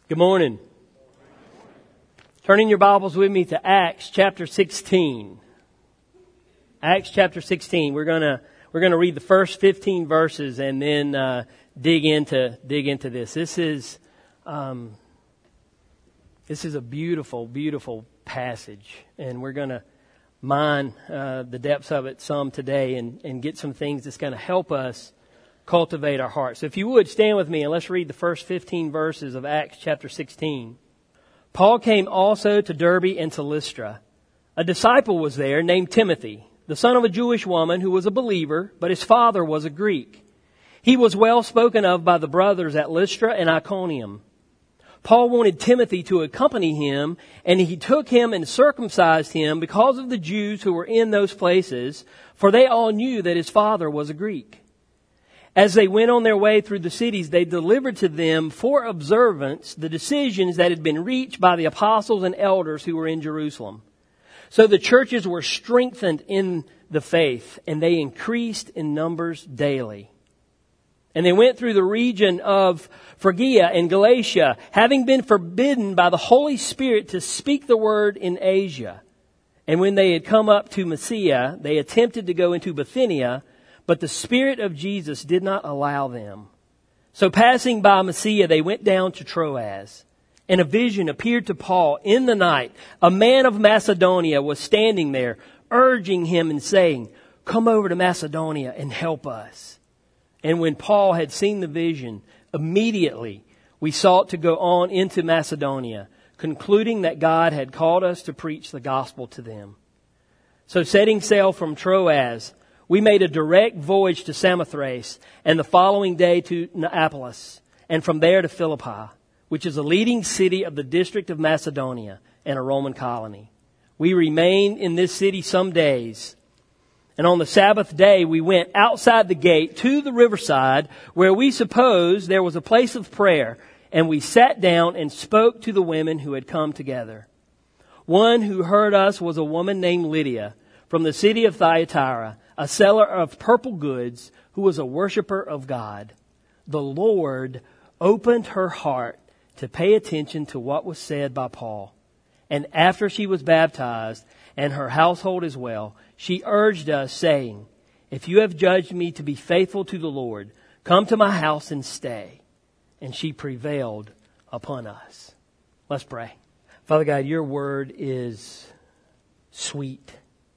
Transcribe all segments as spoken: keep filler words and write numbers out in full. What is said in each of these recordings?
Good morning. Turning your Bibles with me to Acts chapter sixteen. Acts chapter sixteen. We're gonna we're gonna read the first fifteen verses and then uh, dig into dig into this. This is um, this is a beautiful, beautiful passage, and we're gonna mine uh, the depths of it some today and and get some things that's gonna help us cultivate our hearts. So if you would, stand with me and let's read the first fifteen verses of Acts chapter sixteen. Paul came also to Derbe and to Lystra. A disciple was there named Timothy, the son of a Jewish woman who was a believer, but his father was a Greek. He was well spoken of by the brothers at Lystra and Iconium. Paul wanted Timothy to accompany him, and he took him and circumcised him because of the Jews who were in those places, for they all knew that his father was a Greek. As they went on their way through the cities, they delivered to them for observance the decisions that had been reached by the apostles and elders who were in Jerusalem. So the churches were strengthened in the faith, and they increased in numbers daily. And they went through the region of Phrygia and Galatia, having been forbidden by the Holy Spirit to speak the word in Asia. And when they had come up to Mysia, they attempted to go into Bithynia, but the Spirit of Jesus did not allow them. So passing by Mysia, they went down to Troas. And a vision appeared to Paul in the night. A man of Macedonia was standing there, urging him and saying, "Come over to Macedonia and help us." And when Paul had seen the vision, immediately we sought to go on into Macedonia, concluding that God had called us to preach the gospel to them. So setting sail from Troas, we made a direct voyage to Samothrace, and the following day to Neapolis, and from there to Philippi, which is a leading city of the district of Macedonia and a Roman colony. We remained in this city some days, and on the Sabbath day we went outside the gate to the riverside, where we supposed there was a place of prayer, and we sat down and spoke to the women who had come together. One who heard us was a woman named Lydia, from the city of Thyatira, a seller of purple goods, who was a worshiper of God. The Lord opened her heart to pay attention to what was said by Paul. And after she was baptized, and her household as well, she urged us, saying, "If you have judged me to be faithful to the Lord, come to my house and stay." And she prevailed upon us. Let's pray. Father God, your word is sweet.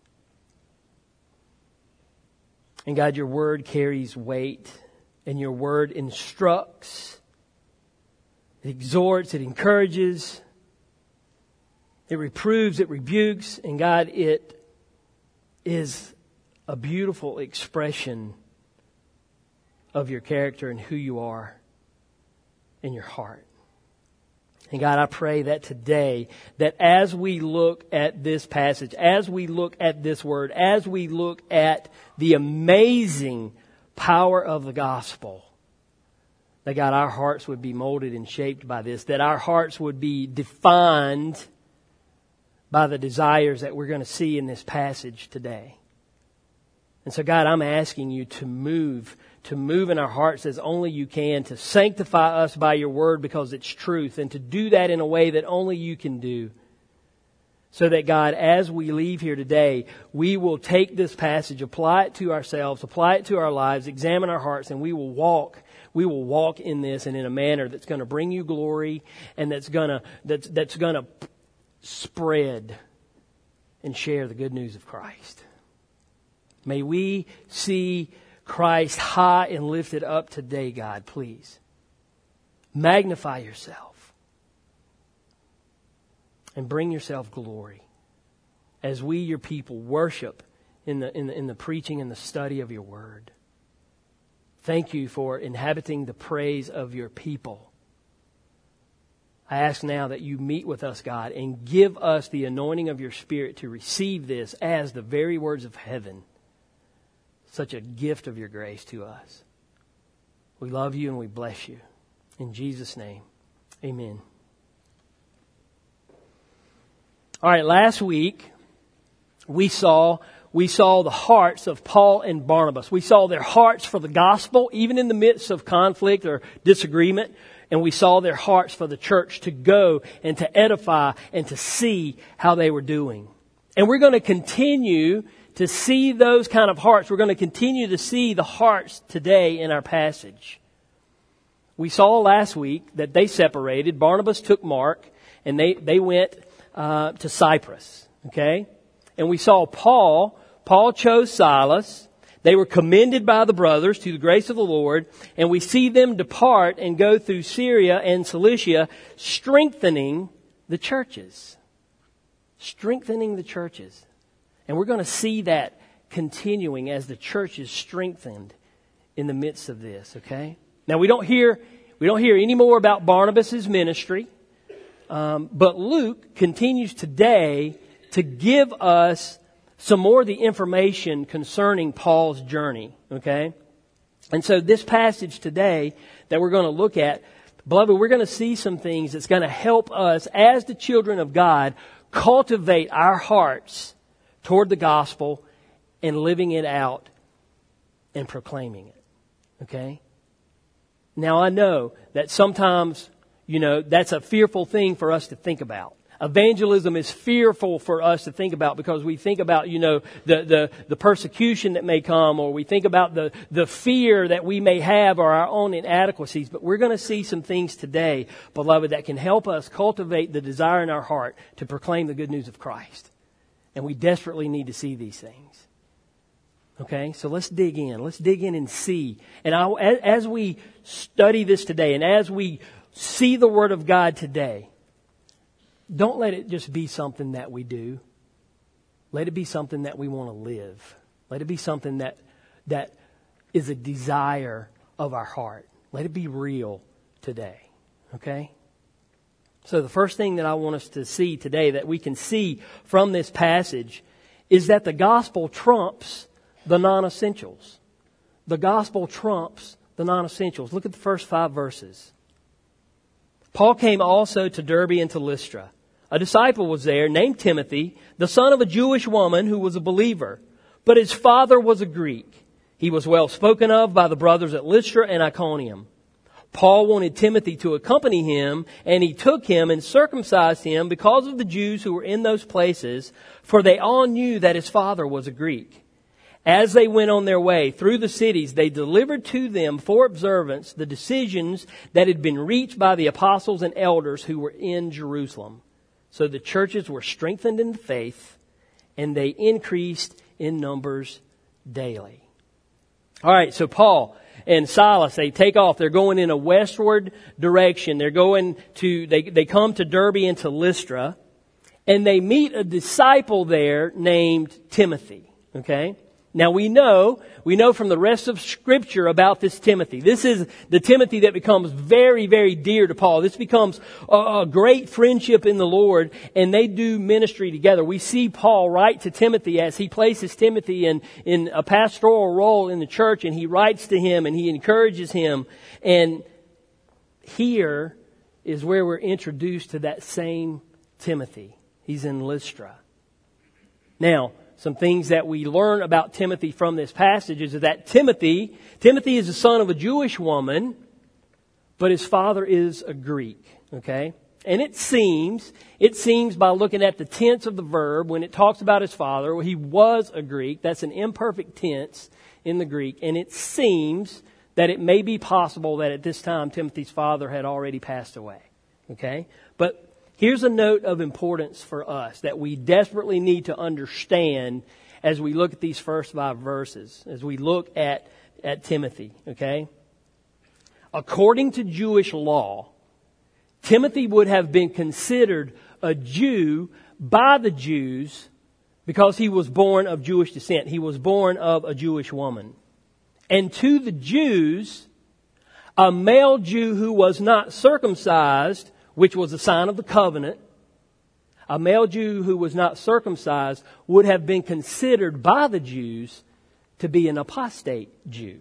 And God, your word carries weight, and your word instructs, it exhorts, it encourages, it reproves, it rebukes, and God, it is a beautiful expression of your character and who you are in your heart. And God, I pray that today, that as we look at this passage, as we look at this word, as we look at the amazing power of the gospel, that God, our hearts would be molded and shaped by this, that our hearts would be defined by the desires that we're going to see in this passage today. And so God, I'm asking you to move, to move in our hearts as only you can, to sanctify us by your word because it's truth, and to do that in a way that only you can do. So that God, as we leave here today, we will take this passage, apply it to ourselves, apply it to our lives, examine our hearts, and we will walk, we will walk in this and in a manner that's going to bring you glory, and that's going to, that's, that's going to spread and share the good news of Christ. May we see Christ high and lifted up today, God, please. Magnify yourself and bring yourself glory as we, your people, worship in the, in the, in the preaching and the study of your word. Thank you for inhabiting the praise of your people. I ask now that you meet with us, God, and give us the anointing of your Spirit to receive this as the very words of heaven. Such a gift of your grace to us. We love you and we bless you. In Jesus' name, amen. All right, last week we saw we saw the hearts of Paul and Barnabas. We saw their hearts for the gospel, even in the midst of conflict or disagreement. And we saw their hearts for the church to go and to edify and to see how they were doing. And we're going to continue to see those kind of hearts. We're going to continue to see the hearts today in our passage. We saw last week that they separated. Barnabas took Mark and they, they went uh, to Cyprus. Okay? And we saw Paul. Paul chose Silas. They were commended by the brothers to the grace of the Lord, and we see them depart and go through Syria and Cilicia, strengthening the churches. Strengthening the churches. And we're going to see that continuing as the church is strengthened in the midst of this, okay? Now, we don't hear we don't hear any more about Barnabas' ministry, um, but Luke continues today to give us some more of the information concerning Paul's journey, okay? And so this passage today that we're going to look at, beloved, we're going to see some things that's going to help us as the children of God cultivate our hearts toward the gospel and living it out and proclaiming it, okay? Now I know that sometimes, you know, that's a fearful thing for us to think about. Evangelism is fearful for us to think about because we think about, you know, the, the, the persecution that may come, or we think about the, the fear that we may have or our own inadequacies. But we're going to see some things today, beloved, that can help us cultivate the desire in our heart to proclaim the good news of Christ. And we desperately need to see these things. Okay, so let's dig in. Let's dig in and see. And I, as we study this today and as we see the Word of God today, don't let it just be something that we do. Let it be something that we want to live. Let it be something that that is a desire of our heart. Let it be real today. Okay? So the first thing that I want us to see today, that we can see from this passage, is that the gospel trumps the non-essentials. The gospel trumps the non-essentials. Look at the first five verses. Paul came also to Derbe and to Lystra. A disciple was there named Timothy, the son of a Jewish woman who was a believer, but his father was a Greek. He was well spoken of by the brothers at Lystra and Iconium. Paul wanted Timothy to accompany him, and he took him and circumcised him because of the Jews who were in those places, for they all knew that his father was a Greek. As they went on their way through the cities, they delivered to them for observance the decisions that had been reached by the apostles and elders who were in Jerusalem. So the churches were strengthened in the faith, and they increased in numbers daily. All right, so Paul and Silas, they take off. They're going in a westward direction. They're going to, they, they come to Derbe and to Lystra, and they meet a disciple there named Timothy. Okay? Now we know, we know from the rest of Scripture about this Timothy. This is the Timothy that becomes very, very dear to Paul. This becomes a, a great friendship in the Lord, and they do ministry together. We see Paul write to Timothy as he places Timothy in, in a pastoral role in the church, and he writes to him and he encourages him. And here is where we're introduced to that same Timothy. He's in Lystra. Now, some things that we learn about Timothy from this passage is that Timothy, Timothy is the son of a Jewish woman, but his father is a Greek. Okay? And it seems, it seems by looking at the tense of the verb, when it talks about his father, well, he was a Greek. That's an imperfect tense in the Greek. And it seems that it may be possible that at this time Timothy's father had already passed away. Okay? But here's a note of importance for us that we desperately need to understand as we look at these first five verses, as we look at, at Timothy, okay? According to Jewish law, Timothy would have been considered a Jew by the Jews because he was born of Jewish descent. He was born of a Jewish woman. And to the Jews, a male Jew who was not circumcised, which was a sign of the covenant, a male Jew who was not circumcised would have been considered by the Jews to be an apostate Jew.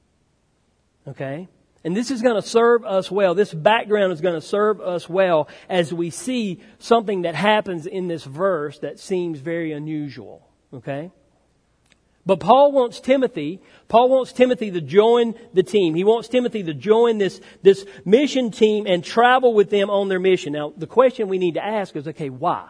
Okay? And this is going to serve us well. This background is going to serve us well as we see something that happens in this verse that seems very unusual. Okay? But Paul wants Timothy, Paul wants Timothy to join the team. He wants Timothy to join this, this mission team and travel with them on their mission. Now, the question we need to ask is, okay, why?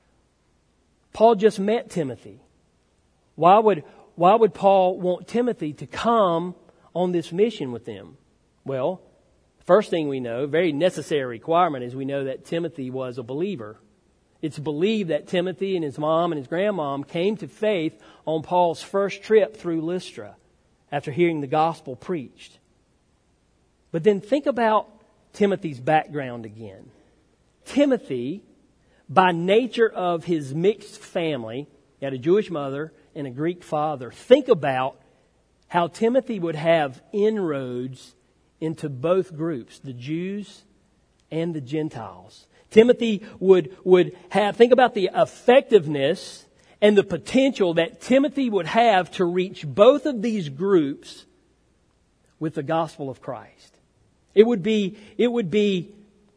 Paul just met Timothy. Why would, why would Paul want Timothy to come on this mission with them? Well, first thing we know, very necessary requirement, is we know that Timothy was a believer. It's believed that Timothy and his mom and his grandmom came to faith on Paul's first trip through Lystra after hearing the gospel preached. But then think about Timothy's background again. Timothy, by nature of his mixed family, he had a Jewish mother and a Greek father. Think about how Timothy would have inroads into both groups, the Jews and the Gentiles. Timothy would, would have, think about the effectiveness and the potential that Timothy would have to reach both of these groups with the gospel of Christ. It would be, it would be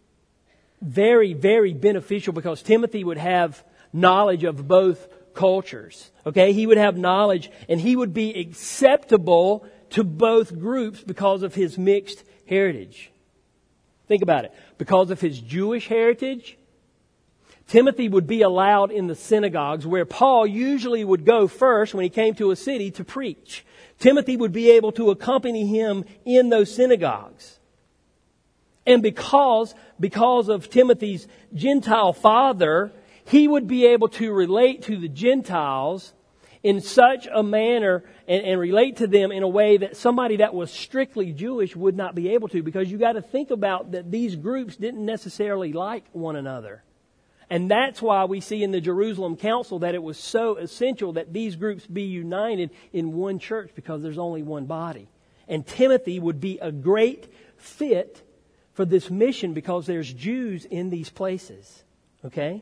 very, very beneficial because Timothy would have knowledge of both cultures. Okay, he would have knowledge and he would be acceptable to both groups because of his mixed heritage. Think about it. Because of his Jewish heritage, Timothy would be allowed in the synagogues where Paul usually would go first when he came to a city to preach. Timothy would be able to accompany him in those synagogues. And because, because of Timothy's Gentile father, he would be able to relate to the Gentiles in such a manner and, and relate to them in a way that somebody that was strictly Jewish would not be able to, because you got to think about that these groups didn't necessarily like one another. And that's why we see in the Jerusalem Council that it was so essential that these groups be united in one church because there's only one body. And Timothy would be a great fit for this mission because there's Jews in these places. Okay?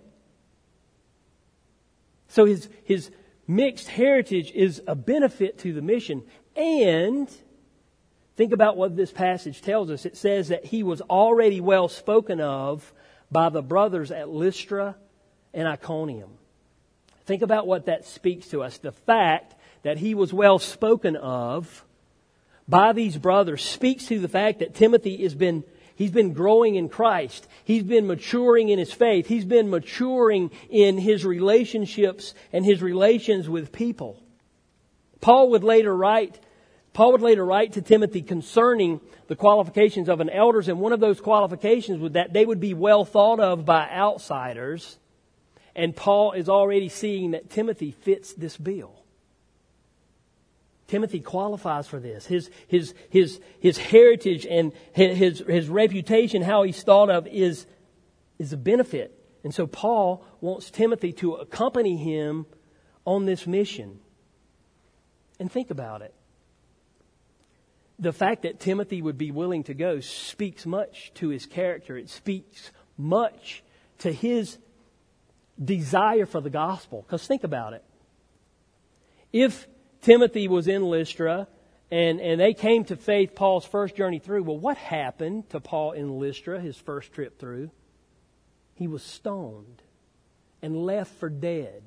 So his his mixed heritage is a benefit to the mission. And think about what this passage tells us. It says that he was already well spoken of by the brothers at Lystra and Iconium. Think about what that speaks to us. The fact that he was well spoken of by these brothers speaks to the fact that Timothy has been He's been growing in Christ. He's been maturing in his faith. He's been maturing in his relationships and his relations with people. Paul would later write, Paul would later write to Timothy concerning the qualifications of an elders, and one of those qualifications was that they would be well thought of by outsiders. And Paul is already seeing that Timothy fits this bill. Timothy qualifies for this. His his his his heritage and his his reputation, how he's thought of, is is a benefit. And so Paul wants Timothy to accompany him on this mission. And think about it. The fact that Timothy would be willing to go speaks much to his character. It speaks much to his desire for the gospel. Because think about it. If Timothy was in Lystra, and, and they came to faith Paul's first journey through. Well, what happened to Paul in Lystra, his first trip through? He was stoned and left for dead.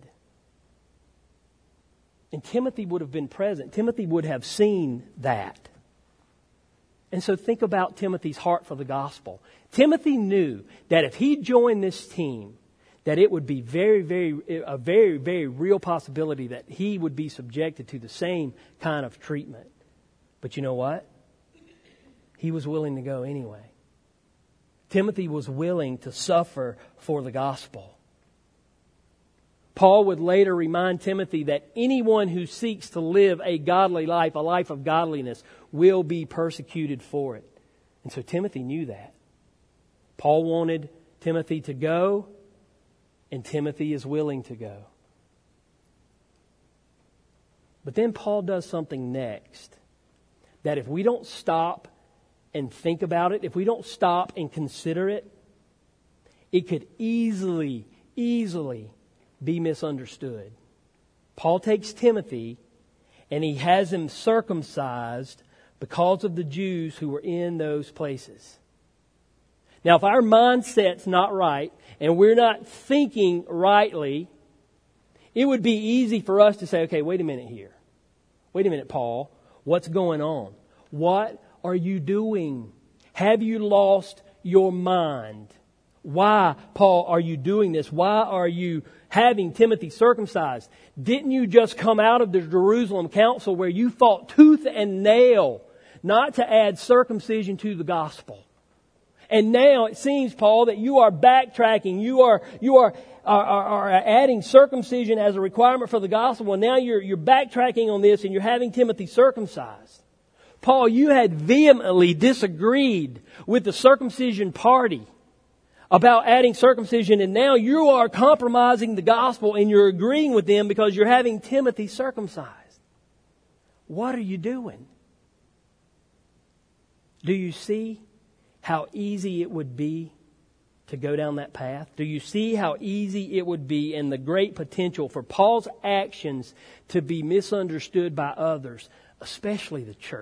And Timothy would have been present. Timothy would have seen that. And so think about Timothy's heart for the gospel. Timothy knew that if he joined this team, that it would be very, very, a very, very real possibility that he would be subjected to the same kind of treatment. But you know what? He was willing to go anyway. Timothy was willing to suffer for the gospel. Paul would later remind Timothy that anyone who seeks to live a godly life, a life of godliness, will be persecuted for it. And so Timothy knew that. Paul wanted Timothy to go, and Timothy is willing to go. But then Paul does something next that if we don't stop and think about it, if we don't stop and consider it, it could easily, easily be misunderstood. Paul takes Timothy and he has him circumcised because of the Jews who were in those places. Now, if our mindset's not right and we're not thinking rightly, it would be easy for us to say, okay, wait a minute here. Wait a minute, Paul. What's going on? What are you doing? Have you lost your mind? Why, Paul, are you doing this? Why are you having Timothy circumcised? Didn't you just come out of the Jerusalem council where you fought tooth and nail not to add circumcision to the gospel? And now it seems, Paul, that you are backtracking. You are you are are, are, are adding circumcision as a requirement for the gospel. Well, now you're you're backtracking on this and you're having Timothy circumcised. Paul, you had vehemently disagreed with the circumcision party about adding circumcision, and now you are compromising the gospel and you're agreeing with them because you're having Timothy circumcised. What are you doing? Do you see how easy it would be to go down that path? Do you see how easy it would be and the great potential for Paul's actions to be misunderstood by others, especially the church?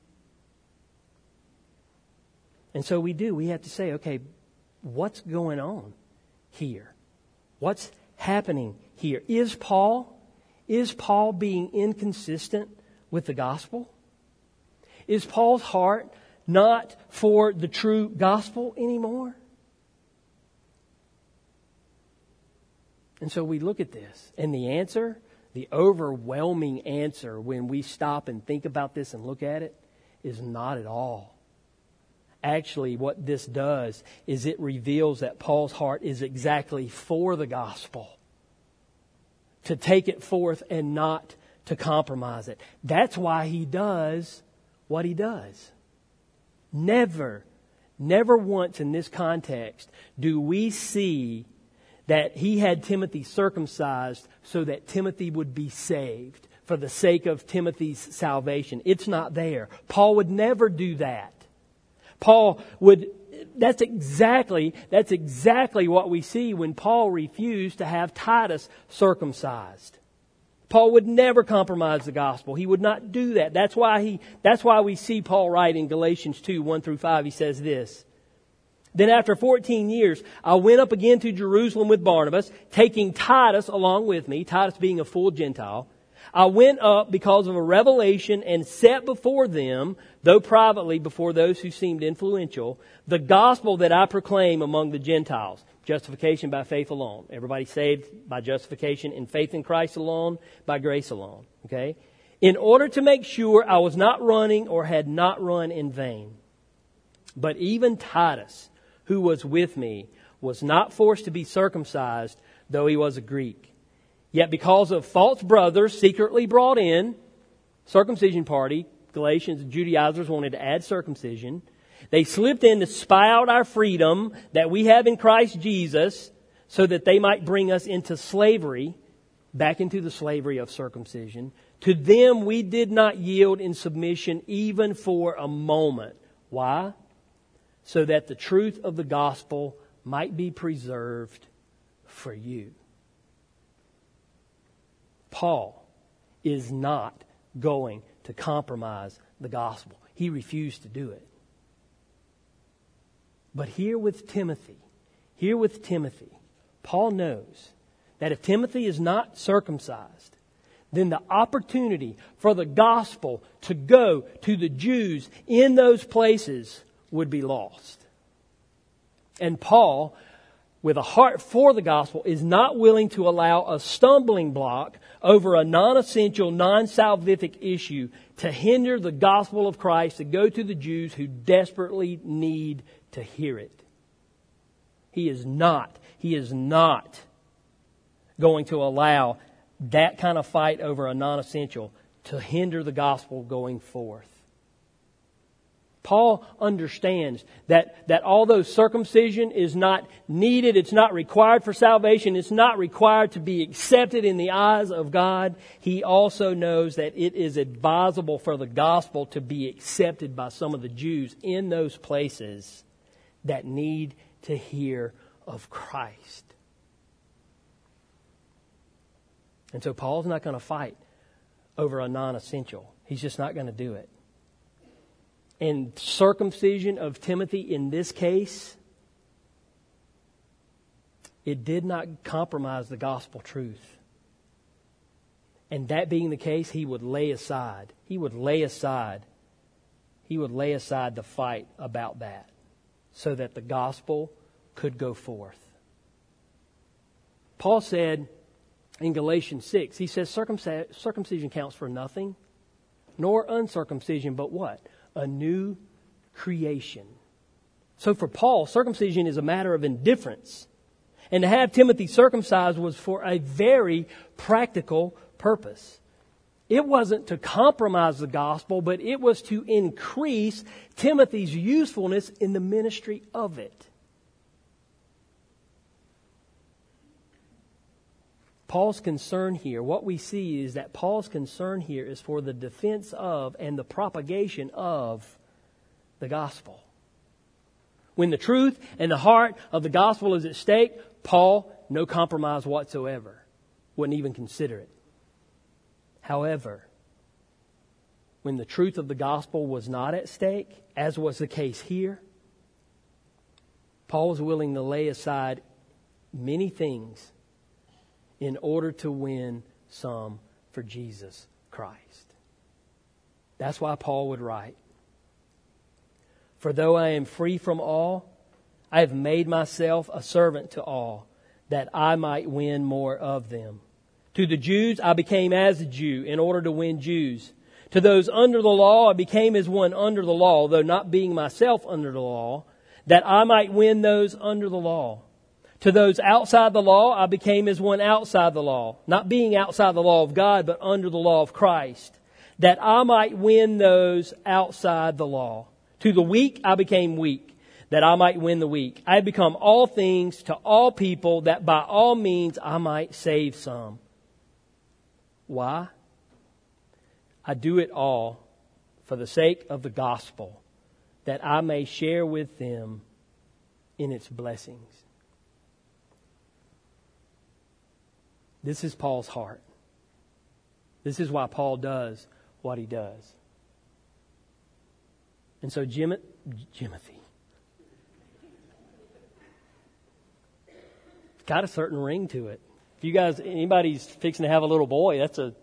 And so we do. We have to say, okay, what's going on here? What's happening here? Is Paul, is Paul being inconsistent with the gospel? Is Paul's heart not for the true gospel anymore? And so we look at this, and the answer, the overwhelming answer when we stop and think about this and look at it, is not at all. Actually, what this does is it reveals that Paul's heart is exactly for the gospel, to take it forth and not to compromise it. That's why he does what he does. Never, never once in this context do we see that he had Timothy circumcised so that Timothy would be saved for the sake of Timothy's salvation. It's not there. Paul would never do that. Paul would, that's exactly, that's exactly what we see when Paul refused to have Titus circumcised. Paul would never compromise the gospel. He would not do that. That's why he, that's why we see Paul write in Galatians two, one through five, he says this. Then after fourteen years, I went up again to Jerusalem with Barnabas, taking Titus along with me, Titus being a full Gentile. I went up because of a revelation and set before them, though privately before those who seemed influential, the gospel that I proclaim among the Gentiles. Justification by faith alone. Everybody saved by justification in faith in Christ alone, by grace alone. Okay? In order to make sure I was not running or had not run in vain. But even Titus, who was with me, was not forced to be circumcised, though he was a Greek. Yet because of false brothers secretly brought in, circumcision party, Galatians, Judaizers wanted to add circumcision. They slipped in to spy out our freedom that we have in Christ Jesus so that they might bring us into slavery, back into the slavery of circumcision. To them we did not yield in submission even for a moment. Why? So that the truth of the gospel might be preserved for you. Paul is not going to compromise the gospel. He refused to do it. But here with Timothy, here with Timothy, Paul knows that if Timothy is not circumcised, then the opportunity for the gospel to go to the Jews in those places would be lost. And Paul, with a heart for the gospel, is not willing to allow a stumbling block over a non-essential, non-salvific issue to hinder the gospel of Christ to go to the Jews who desperately need to hear it. He is not, he is not going to allow that kind of fight over a non-essential to hinder the gospel going forth. Paul understands that, that although circumcision is not needed, it's not required for salvation, it's not required to be accepted in the eyes of God, he also knows that it is advisable for the gospel to be accepted by some of the Jews in those places that need to hear of Christ. And so Paul's not going to fight over a non-essential. He's just not going to do it. And circumcision of Timothy in this case, it did not compromise the gospel truth. And that being the case, he would lay aside. He would lay aside. He would lay aside the fight about that so that the gospel could go forth. Paul said in Galatians six, he says circumcision counts for nothing, nor uncircumcision, but what? A new creation. So for Paul, circumcision is a matter of indifference. And to have Timothy circumcised was for a very practical purpose. It wasn't to compromise the gospel, but it was to increase Timothy's usefulness in the ministry of it. Paul's concern here, what we see is that Paul's concern here is for the defense of and the propagation of the gospel. When the truth and the heart of the gospel is at stake, Paul, no compromise whatsoever. Wouldn't even consider it. However, when the truth of the gospel was not at stake, as was the case here, Paul was willing to lay aside many things in order to win some for Jesus Christ. That's why Paul would write, "For though I am free from all, I have made myself a servant to all, that I might win more of them. To the Jews I became as a Jew in order to win Jews. To those under the law I became as one under the law, though not being myself under the law, that I might win those under the law. To those outside the law I became as one outside the law, not being outside the law of God, but under the law of Christ, that I might win those outside the law. To the weak I became weak, that I might win the weak. I had become all things to all people, that by all means I might save some." Why? "I do it all for the sake of the gospel, that I may share with them in its blessings." This is Paul's heart. This is why Paul does what he does. And so Jim, Timothy, it's got a certain ring to it. If you guys, anybody's fixing to have a little boy, that's a...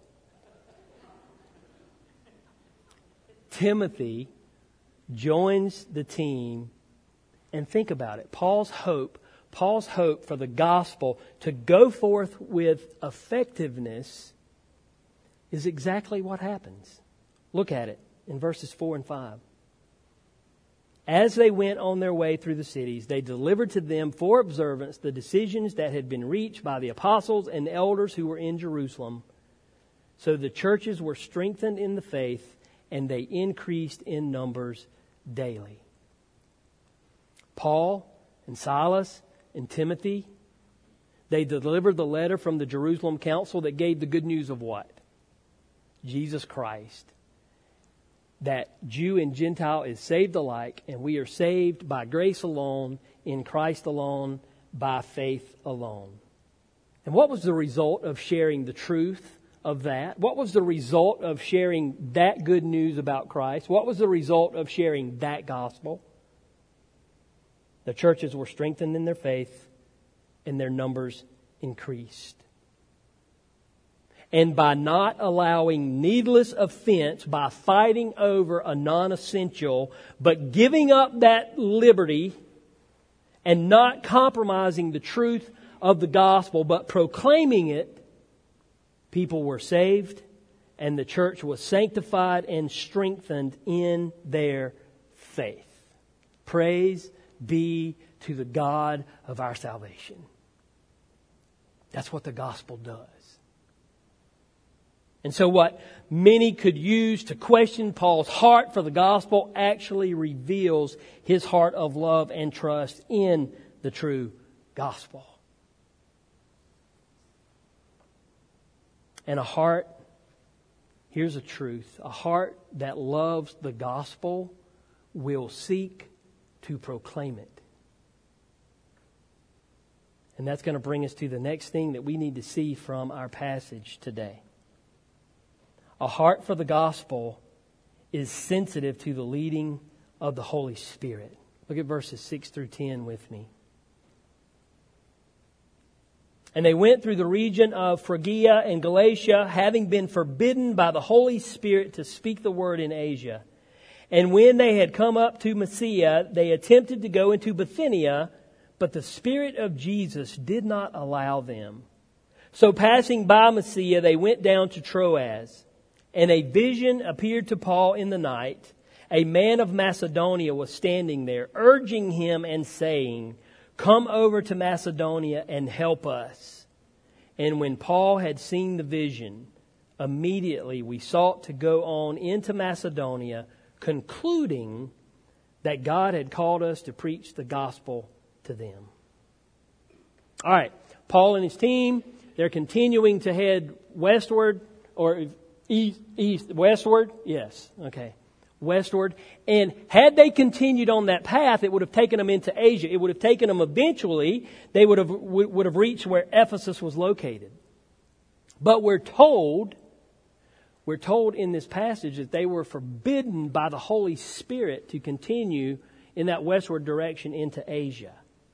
Timothy joins the team, and think about it. Paul's hope, Paul's hope for the gospel to go forth with effectiveness is exactly what happens. Look at it in verses four and five. "As they went on their way through the cities, they delivered to them for observance the decisions that had been reached by the apostles and elders who were in Jerusalem. So the churches were strengthened in the faith, and they increased in numbers daily." Paul and Silas and Timothy, they delivered the letter from the Jerusalem council that gave the good news of what? Jesus Christ. That Jew and Gentile is saved alike, and we are saved by grace alone, in Christ alone, by faith alone. And what was the result of sharing the truth of that? What was the result of sharing that good news about Christ? What was the result of sharing that gospel? The churches were strengthened in their faith, and their numbers increased. And by not allowing needless offense, by fighting over a non-essential, but giving up that liberty and not compromising the truth of the gospel, but proclaiming it, people were saved and the church was sanctified and strengthened in their faith. Praise be to the God of our salvation. That's what the gospel does. And so what many could use to question Paul's heart for the gospel actually reveals his heart of love and trust in the true gospel. And a heart, here's a truth, a heart that loves the gospel will seek to proclaim it. And that's going to bring us to the next thing that we need to see from our passage today. A heart for the gospel is sensitive to the leading of the Holy Spirit. Look at verses six through ten with me. And they went through the region of Phrygia and Galatia, having been forbidden by the Holy Spirit to speak the word in Asia. And when they had come up to Mysia, they attempted to go into Bithynia, but the Spirit of Jesus did not allow them. So passing by Mysia, they went down to Troas. And a vision appeared to Paul in the night. A man of Macedonia was standing there, urging him and saying, "Come over to Macedonia and help us." And when Paul had seen the vision, immediately we sought to go on into Macedonia, concluding that God had called us to preach the gospel to them. All right, Paul and his team, they're continuing to head westward, or east, east westward. Yes, okay. Westward. And had they continued on that path, it would have taken them into Asia. It would have taken them eventually, they would have, would have reached where Ephesus was located. But we're told, we're told in this passage that they were forbidden by the Holy Spirit to continue in that westward direction into Asia.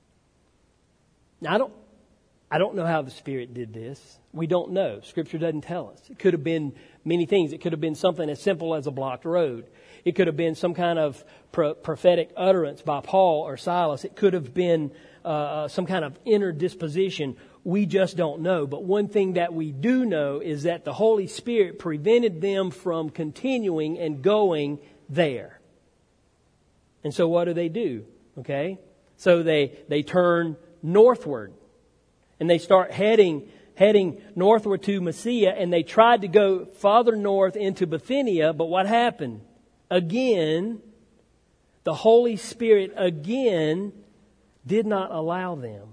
Now, I don't, I don't know how the Spirit did this. We don't know. Scripture doesn't tell us. It could have been many things. It could have been something as simple as a blocked road. It could have been some kind of pro- prophetic utterance by Paul or Silas. It could have been uh, some kind of inner disposition. We just don't know. But one thing that we do know is that the Holy Spirit prevented them from continuing and going there. And so what do they do? Okay? So they, they turn northward. And they start heading heading northward to Mysia, and they tried to go farther north into Bithynia, but what happened? Again, the Holy Spirit again did not allow them.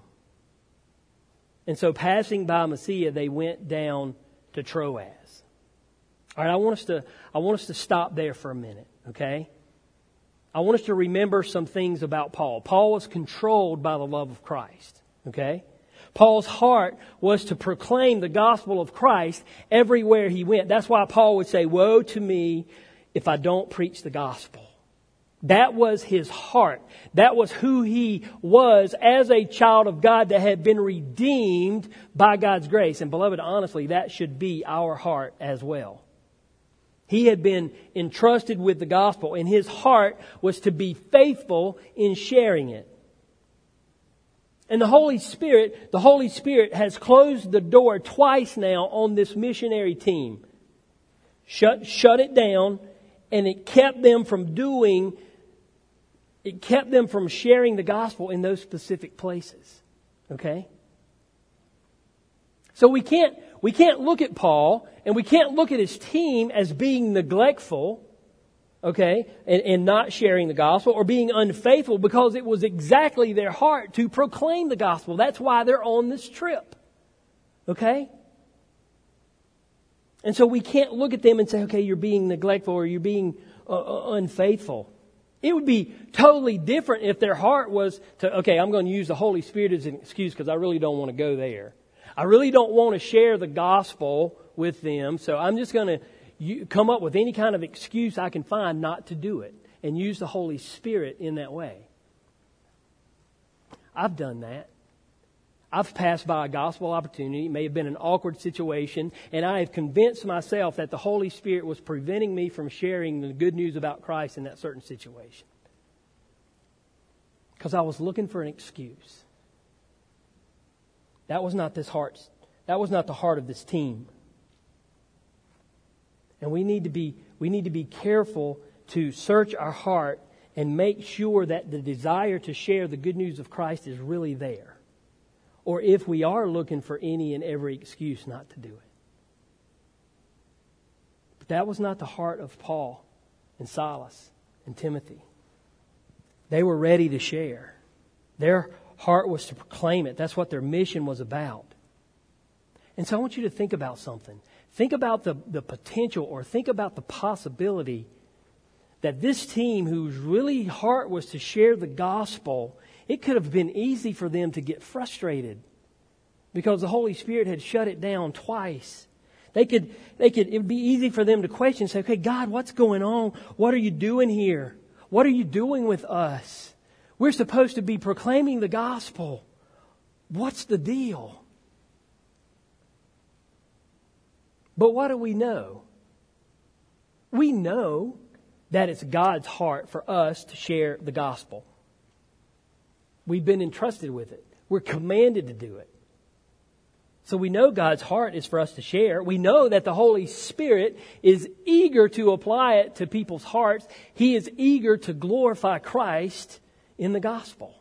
And so passing by Mysia, they went down to Troas. All right, I want us to I want us to stop there for a minute, okay? I want us to remember some things about Paul. Paul was controlled by the love of Christ, okay? Paul's heart was to proclaim the gospel of Christ everywhere he went. That's why Paul would say, "Woe to me if I don't preach the gospel." That was his heart. That was who he was as a child of God that had been redeemed by God's grace. And beloved, honestly, that should be our heart as well. He had been entrusted with the gospel, and his heart was to be faithful in sharing it. And the Holy Spirit, the Holy Spirit has closed the door twice now on this missionary team. Shut, shut it down, and it kept them from doing, it kept them from sharing the gospel in those specific places. Okay? So we can't, we can't look at Paul, and we can't look at his team as being neglectful, okay, and, and not sharing the gospel or being unfaithful, because it was exactly their heart to proclaim the gospel. That's why they're on this trip. Okay? And so we can't look at them and say, okay, you're being neglectful or you're being uh, unfaithful. It would be totally different if their heart was to, okay, I'm going to use the Holy Spirit as an excuse because I really don't want to go there. I really don't want to share the gospel with them, so I'm just going to You come up with any kind of excuse I can find not to do it, and use the Holy Spirit in that way. I've done that. I've passed by a gospel opportunity. It may have been an awkward situation, and I have convinced myself that the Holy Spirit was preventing me from sharing the good news about Christ in that certain situation. Because I was looking for an excuse. That was not this heart. That was not the heart of this team. And we need to be we need to be careful to search our heart and make sure that the desire to share the good news of Christ is really there. Or if we are looking for any and every excuse not to do it. But that was not the heart of Paul and Silas and Timothy. They were ready to share. Their heart was to proclaim it. That's what their mission was about. And so I want you to think about something. Think about the, the potential, or think about the possibility that this team, whose really heart was to share the gospel, it could have been easy for them to get frustrated because the Holy Spirit had shut it down twice. They could, they could, it would be easy for them to question, say, okay, God, what's going on? What are you doing here? What are you doing with us? We're supposed to be proclaiming the gospel. What's the deal? But what do we know? We know that it's God's heart for us to share the gospel. We've been entrusted with it. We're commanded to do it. So we know God's heart is for us to share. We know that the Holy Spirit is eager to apply it to people's hearts. He is eager to glorify Christ in the gospel.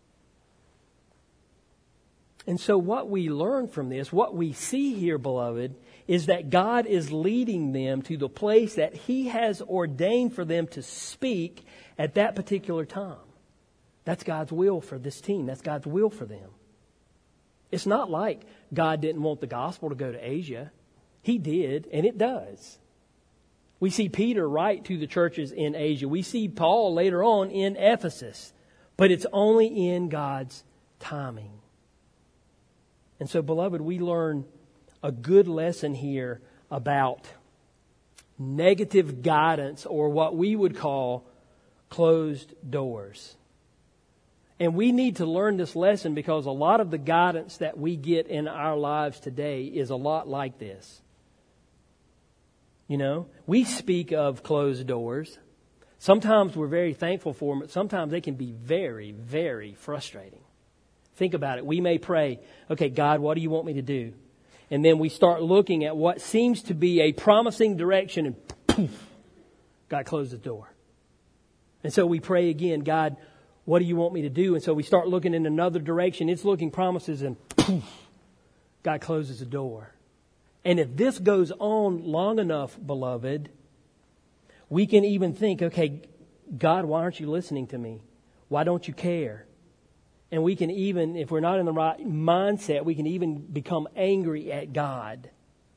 And so what we learn from this, what we see here, beloved, is that God is leading them to the place that He has ordained for them to speak at that particular time. That's God's will for this team. That's God's will for them. It's not like God didn't want the gospel to go to Asia. He did, and it does. We see Peter write to the churches in Asia. We see Paul later on in Ephesus. But it's only in God's timing. And so, beloved, we learn a good lesson here about negative guidance, or what we would call closed doors. And we need to learn this lesson because a lot of the guidance that we get in our lives today is a lot like this. You know, we speak of closed doors. Sometimes we're very thankful for them, but sometimes they can be very, very frustrating. Think about it. We may pray, okay, God, what do you want me to do? And then we start looking at what seems to be a promising direction, and poof, God closed the door. And so we pray again, God, what do you want me to do? And so we start looking in another direction. It's looking promises, and poof, God closes the door. And if this goes on long enough, beloved, we can even think, okay, God, why aren't you listening to me? Why don't you care? And we can even, if we're not in the right mindset, we can even become angry at God.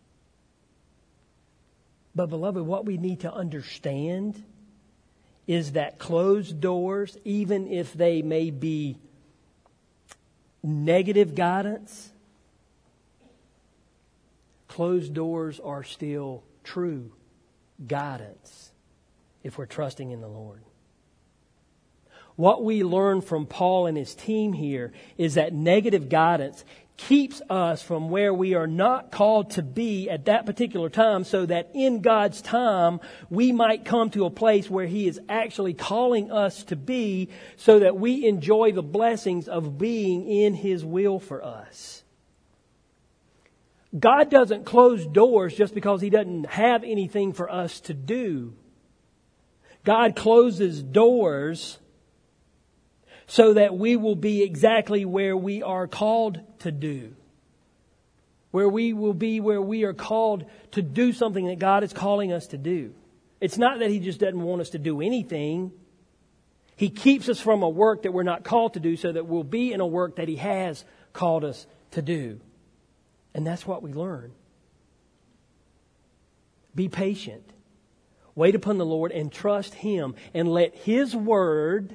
But beloved, what we need to understand is that closed doors, even if they may be negative guidance, closed doors are still true guidance if we're trusting in the Lord. What we learn from Paul and his team here is that negative guidance keeps us from where we are not called to be at that particular time, so that in God's time we might come to a place where He is actually calling us to be, so that we enjoy the blessings of being in His will for us. God doesn't close doors just because He doesn't have anything for us to do. God closes doors so that we will be exactly where we are called to do. Where we will be where we are called to do something that God is calling us to do. It's not that He just doesn't want us to do anything. He keeps us from a work that we're not called to do, so that we'll be in a work that He has called us to do. And that's what we learn. Be patient. Wait upon the Lord and trust Him, and let His Word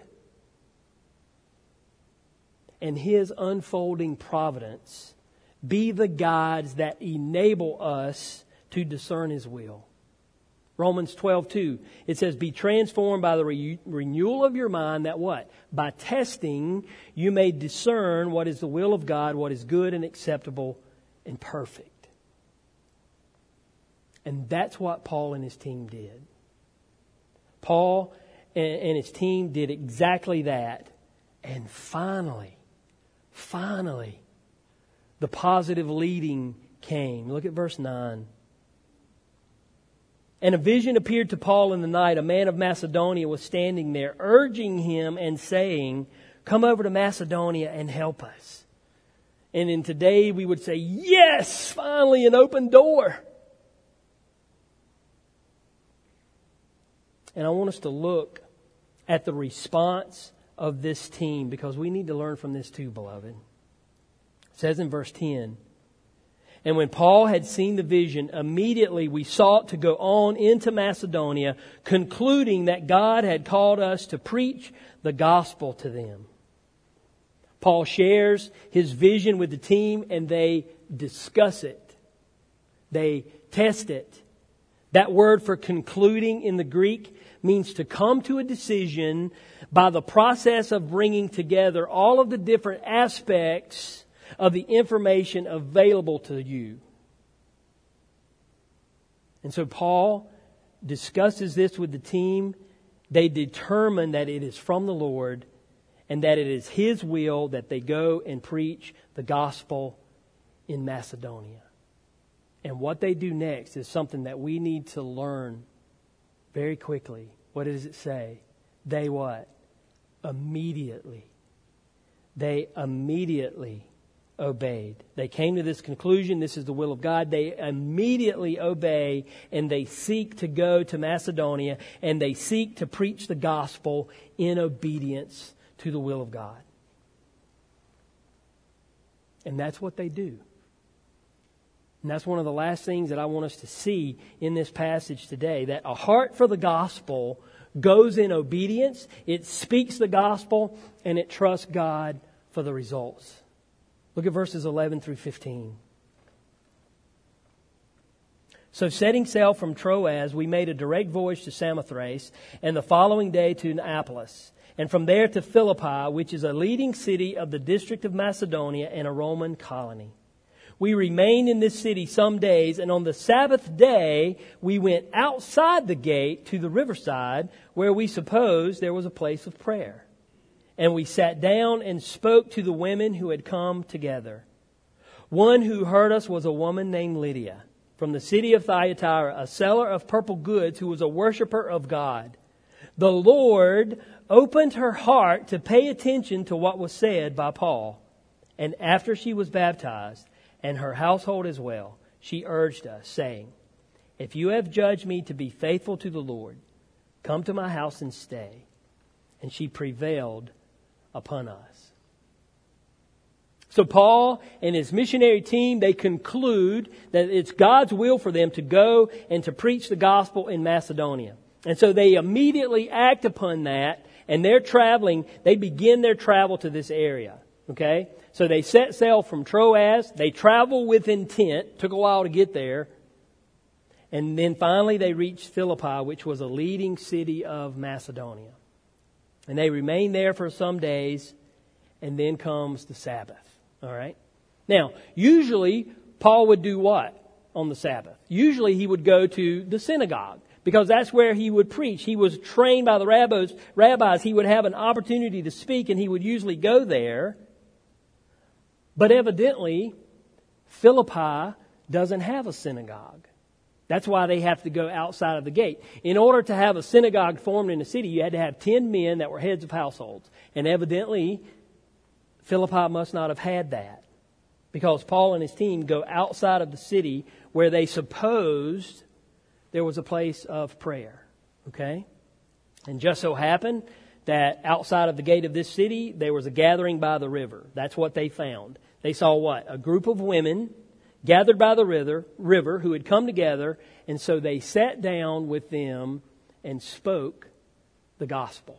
and His unfolding providence be the guides that enable us to discern His will. Romans twelve two, it says, be transformed by the re- renewal of your mind, that what? By testing you may discern what is the will of God, what is good and acceptable and perfect. And that's what Paul and his team did. Paul and, and his team did exactly that. And finally, Finally, the positive leading came. Look at verse nine. And a vision appeared to Paul in the night. A man of Macedonia was standing there, urging him and saying, come over to Macedonia and help us. And in today we would say, yes, finally an open door. And I want us to look at the response of this team, because we need to learn from this too, beloved. It says in verse ten, and when Paul had seen the vision, immediately we sought to go on into Macedonia, concluding that God had called us to preach the gospel to them. Paul shares his vision with the team, and they discuss it. They test it. That word for concluding in the Greek means to come to a decision by the process of bringing together all of the different aspects of the information available to you. And so Paul discusses this with the team. They determine that it is from the Lord and that it is His will that they go and preach the gospel in Macedonia. And what they do next is something that we need to learn very quickly. What does it say? They what? Immediately. They immediately obeyed. They came to this conclusion, this is the will of God. They immediately obey and they seek to go to Macedonia and they seek to preach the gospel in obedience to the will of God. And that's what they do. And that's one of the last things that I want us to see in this passage today, that a heart for the gospel goes in obedience, it speaks the gospel, and it trusts God for the results. Look at verses eleven through fifteen. So setting sail from Troas, we made a direct voyage to Samothrace, and the following day to Neapolis, and from there to Philippi, which is a leading city of the district of Macedonia and a Roman colony. We remained in this city some days, and on the Sabbath day we went outside the gate to the riverside, where we supposed there was a place of prayer. And we sat down and spoke to the women who had come together. One who heard us was a woman named Lydia, from the city of Thyatira, a seller of purple goods, who was a worshiper of God. The Lord opened her heart to pay attention to what was said by Paul. And after she was baptized, and her household as well, she urged us, saying, "If you have judged me to be faithful to the Lord, come to my house and stay." And she prevailed upon us. So Paul and his missionary team, they conclude that it's God's will for them to go and to preach the gospel in Macedonia. And so they immediately act upon that, and they're traveling, they begin their travel to this area. Okay? So they set sail from Troas. They travel with intent. Took a while to get there. And then finally they reached Philippi, which was a leading city of Macedonia. And they remain there for some days. And then comes the Sabbath. All right? Now, usually Paul would do what on the Sabbath? Usually he would go to the synagogue, because that's where he would preach. He was trained by the rabbis. rabbis. He would have an opportunity to speak, and he would usually go there. But evidently, Philippi doesn't have a synagogue. That's why they have to go outside of the gate. In order to have a synagogue formed in the city, you had to have ten men that were heads of households. And evidently, Philippi must not have had that, because Paul and his team go outside of the city where they supposed there was a place of prayer. Okay? And just so happened that outside of the gate of this city, there was a gathering by the river. That's what they found. They saw what? A group of women gathered by the river, river who had come together, and so they sat down with them and spoke the gospel.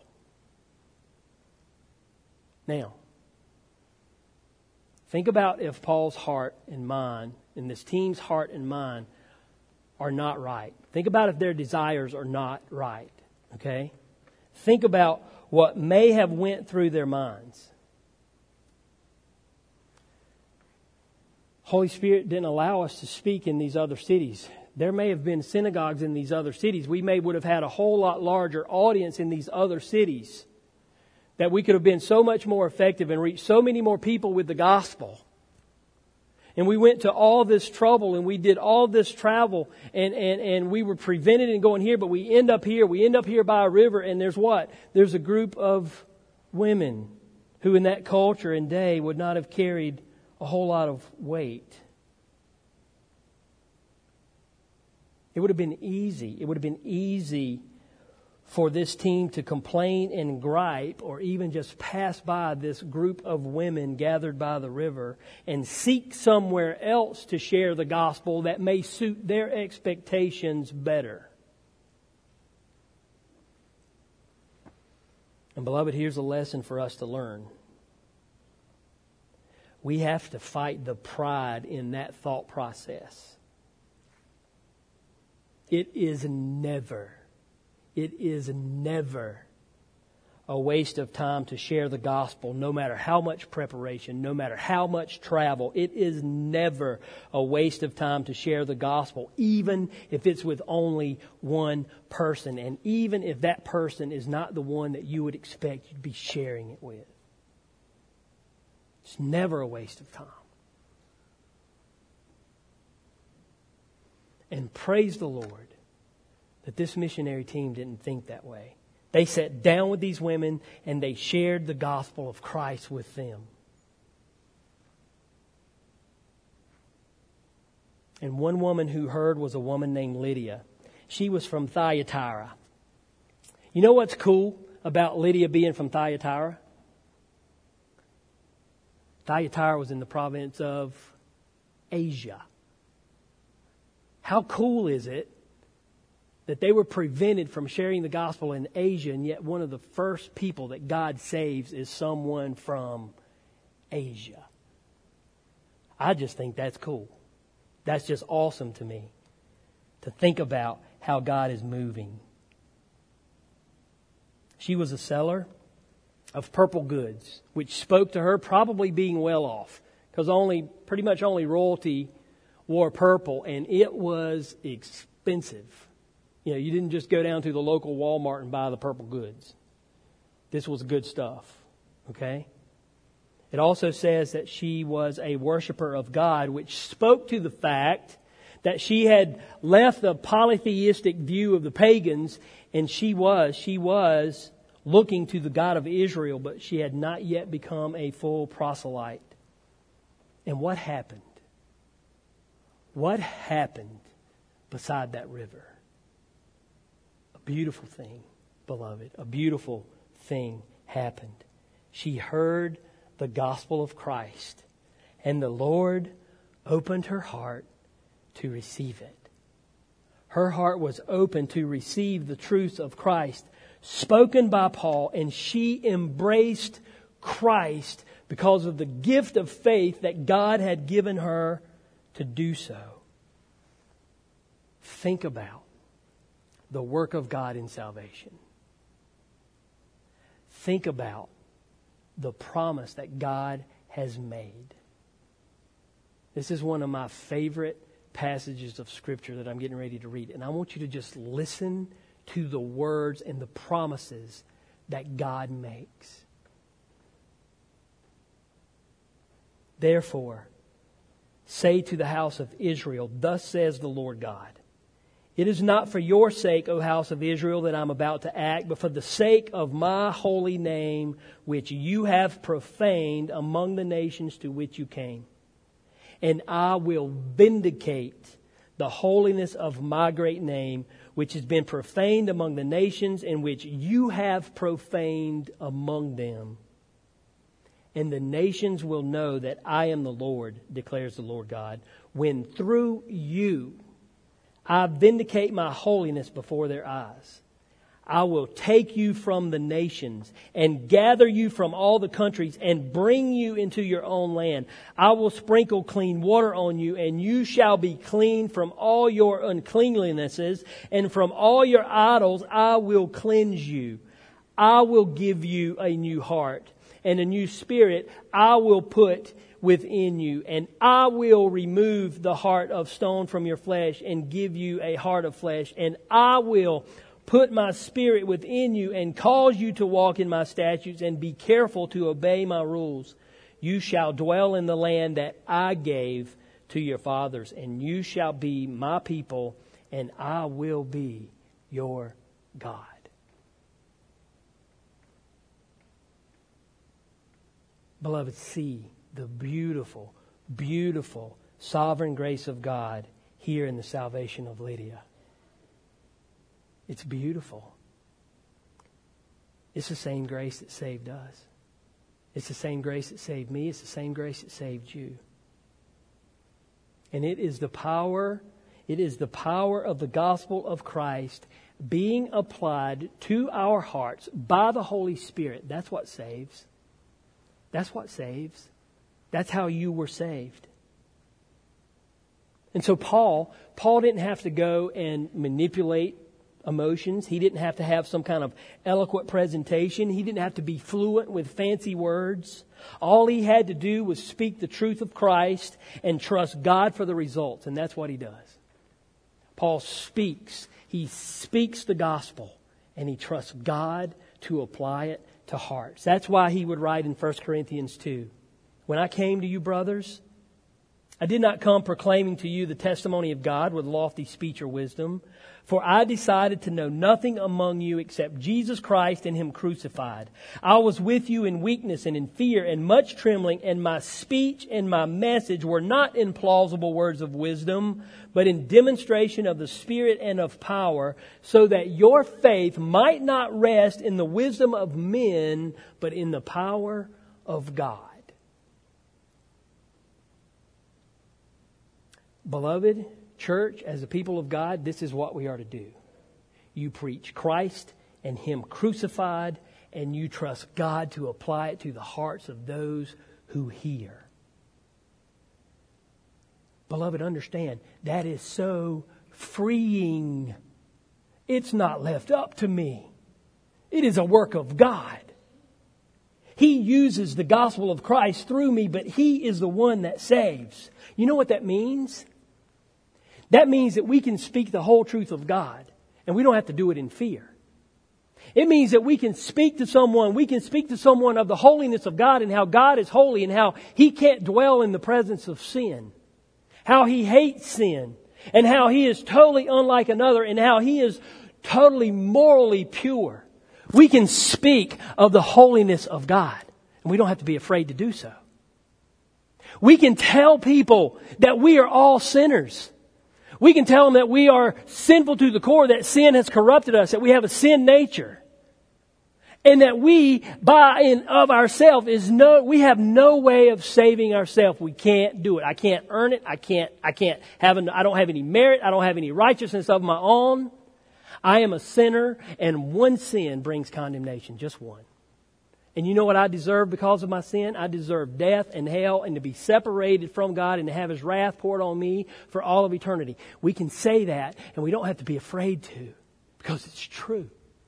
Now, think about if Paul's heart and mind, and this team's heart and mind, are not right. Think about if their desires are not right. Okay? Think about what may have went through their minds. Holy Spirit didn't allow us to speak in these other cities. There may have been synagogues in these other cities. We may would have had a whole lot larger audience in these other cities, that we could have been so much more effective and reached so many more people with the gospel. And we went to all this trouble and we did all this travel and, and, and we were prevented in going here, but we end up here. We end up here by a river, and there's what? There's a group of women who in that culture and day would not have carried a whole lot of weight. It would have been easy. It would have been easy for this team to complain and gripe, or even just pass by this group of women gathered by the river and seek somewhere else to share the gospel that may suit their expectations better. And beloved, here's a lesson for us to learn. We have to fight the pride in that thought process. It is never It is never a waste of time to share the gospel, no matter how much preparation, no matter how much travel. It is never a waste of time to share the gospel, even if it's with only one person, and even if that person is not the one that you would expect you'd be sharing it with. It's never a waste of time. And praise the Lord that this missionary team didn't think that way. They sat down with these women and they shared the gospel of Christ with them. And one woman who heard was a woman named Lydia. She was from Thyatira. You know what's cool about Lydia being from Thyatira? Thyatira was in the province of Asia. How cool is it that they were prevented from sharing the gospel in Asia, and yet one of the first people that God saves is someone from Asia? I just think that's cool. That's just awesome to me, to think about how God is moving. She was a seller of purple goods, which spoke to her probably being well off, because only pretty much only royalty wore purple, and it was expensive. You know, you didn't just go down to the local Walmart and buy the purple goods. This was good stuff, okay? It also says that she was a worshiper of God, which spoke to the fact that she had left the polytheistic view of the pagans, and she was, she was looking to the God of Israel, but she had not yet become a full proselyte. And what happened? What happened beside that river? Beautiful thing, beloved. A beautiful thing happened. She heard the gospel of Christ, and the Lord opened her heart to receive it. Her heart was open to receive the truth of Christ spoken by Paul, and she embraced Christ because of the gift of faith that God had given her to do so. Think about the work of God in salvation. Think about the promise that God has made. This is one of my favorite passages of Scripture that I'm getting ready to read. And I want you to just listen to the words and the promises that God makes. Therefore, say to the house of Israel, thus says the Lord God, it is not for your sake, O house of Israel, that I'm about to act, but for the sake of my holy name, which you have profaned among the nations to which you came. And I will vindicate the holiness of my great name, which has been profaned among the nations, and which you have profaned among them. And the nations will know that I am the Lord, declares the Lord God, when through you I vindicate my holiness before their eyes. I will take you from the nations and gather you from all the countries and bring you into your own land. I will sprinkle clean water on you, and you shall be clean from all your uncleanlinesses, and from all your idols I will cleanse you. I will give you a new heart, and a new spirit I will put within you, and I will remove the heart of stone from your flesh and give you a heart of flesh, and I will put my spirit within you and cause you to walk in my statutes and be careful to obey my rules. You shall dwell in the land that I gave to your fathers, and you shall be my people, and I will be your God. Beloved, see the beautiful, beautiful sovereign grace of God here in the salvation of Lydia. It's beautiful. It's the same grace that saved us. It's the same grace that saved me. It's the same grace that saved you. And it is the power, it is the power of the gospel of Christ being applied to our hearts by the Holy Spirit. That's what saves. That's what saves. That's how you were saved. And so Paul, Paul didn't have to go and manipulate emotions. He didn't have to have some kind of eloquent presentation. He didn't have to be fluent with fancy words. All he had to do was speak the truth of Christ and trust God for the results. And that's what he does. Paul speaks. He speaks the gospel and he trusts God to apply it to hearts. That's why he would write in First Corinthians two, when I came to you, brothers, I did not come proclaiming to you the testimony of God with lofty speech or wisdom, for I decided to know nothing among you except Jesus Christ and Him crucified. I was with you in weakness and in fear and much trembling, and my speech and my message were not in plausible words of wisdom, but in demonstration of the Spirit and of power, so that your faith might not rest in the wisdom of men, but in the power of God. Beloved church, as a people of God, this is what we are to do. You preach Christ and Him crucified, and you trust God to apply it to the hearts of those who hear. Beloved, understand, that is so freeing. It's not left up to me. It is a work of God. He uses the gospel of Christ through me, but He is the one that saves. You know what that means? That means that we can speak the whole truth of God, and we don't have to do it in fear. It means that we can speak to someone, we can speak to someone of the holiness of God and how God is holy and how He can't dwell in the presence of sin. How He hates sin and how He is totally unlike another and how He is totally morally pure. We can speak of the holiness of God, and we don't have to be afraid to do so. We can tell people that we are all sinners. We can tell them that we are sinful to the core, that sin has corrupted us, that we have a sin nature. And that we, by and of ourselves, is no, we have no way of saving ourselves. We can't do it. I can't earn it. I can't, I can't have, an, I don't have any merit. I don't have any righteousness of my own. I am a sinner, and one sin brings condemnation, just one. And you know what I deserve because of my sin? I deserve death and hell and to be separated from God and to have His wrath poured on me for all of eternity. We can say that, and we don't have to be afraid to, because it's true.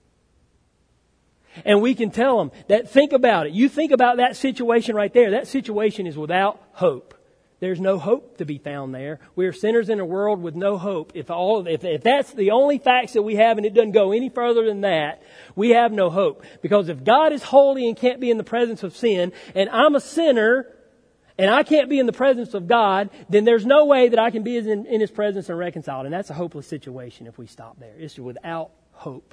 And we can tell them that, think about it. You think about that situation right there. That situation is without hope. There's no hope to be found there. We are sinners in a world with no hope. If all, if, if that's the only facts that we have and it doesn't go any further than that, we have no hope. Because if God is holy and can't be in the presence of sin, and I'm a sinner, and I can't be in the presence of God, then there's no way that I can be in, in His presence and reconciled. And that's a hopeless situation if we stop there. It's without hope.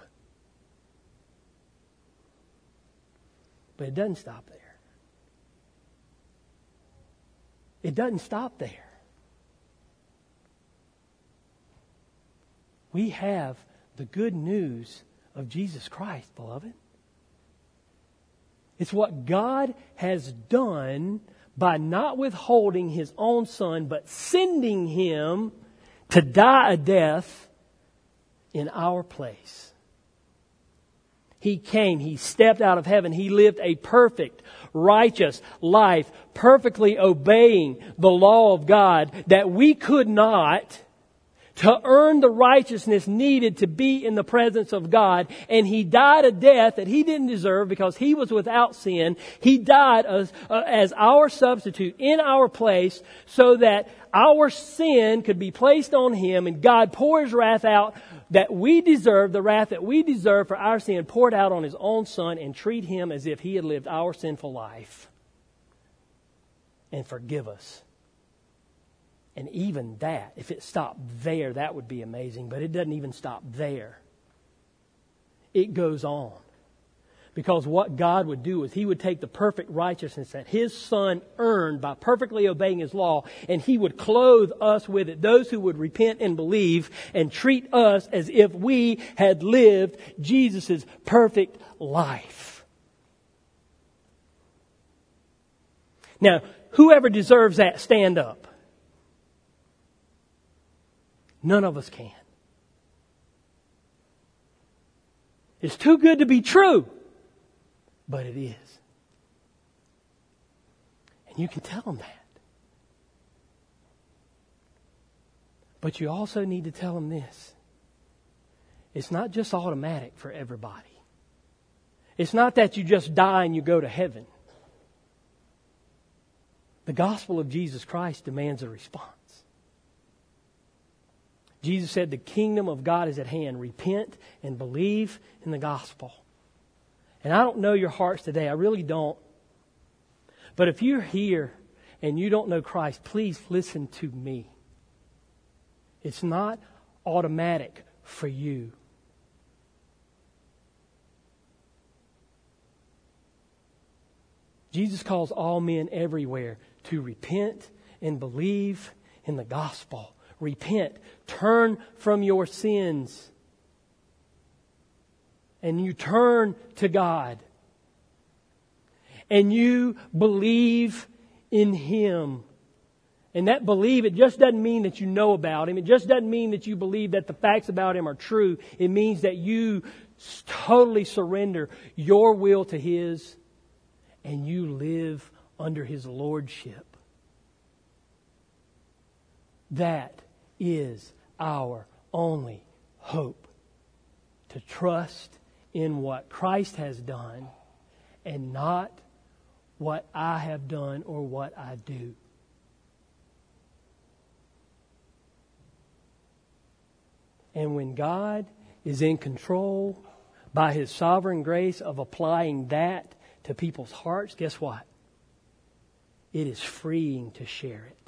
But it doesn't stop there. It doesn't stop there. We have the good news of Jesus Christ, beloved. It's what God has done by not withholding His own Son, but sending Him to die a death in our place. He came, He stepped out of heaven, He lived a perfect, righteous life, perfectly obeying the law of God that we could not, to earn the righteousness needed to be in the presence of God. And He died a death that He didn't deserve because He was without sin. He died as, uh, as our substitute in our place so that our sin could be placed on Him and God pour His wrath out that we deserve, the wrath that we deserve for our sin, poured out on His own Son and treat Him as if He had lived our sinful life and forgive us. And even that, if it stopped there, that would be amazing. But it doesn't even stop there. It goes on. Because what God would do is He would take the perfect righteousness that His Son earned by perfectly obeying His law, and He would clothe us with it, those who would repent and believe, and treat us as if we had lived Jesus' perfect life. Now, whoever deserves that, stand up. None of us can. It's too good to be true. But it is. And you can tell them that. But you also need to tell them this. it's not just automatic for everybody. It's not that you just die and you go to heaven. The gospel of Jesus Christ demands a response. Jesus said the kingdom of God is at hand. Repent and believe in the gospel. And I don't know your hearts today. I really don't. But if you're here and you don't know Christ, please listen to me. It's not automatic for you. Jesus calls all men everywhere to repent and believe in the gospel. Repent. Turn from your sins. And you turn to God. And you believe in Him. And that believe, it just doesn't mean that you know about Him. It just doesn't mean that you believe that the facts about Him are true. It means that you totally surrender your will to His and you live under His lordship. That is our only hope. To trust in what Christ has done and not what I have done or what I do. And when God is in control by His sovereign grace of applying that to people's hearts, guess what? It is freeing to share it.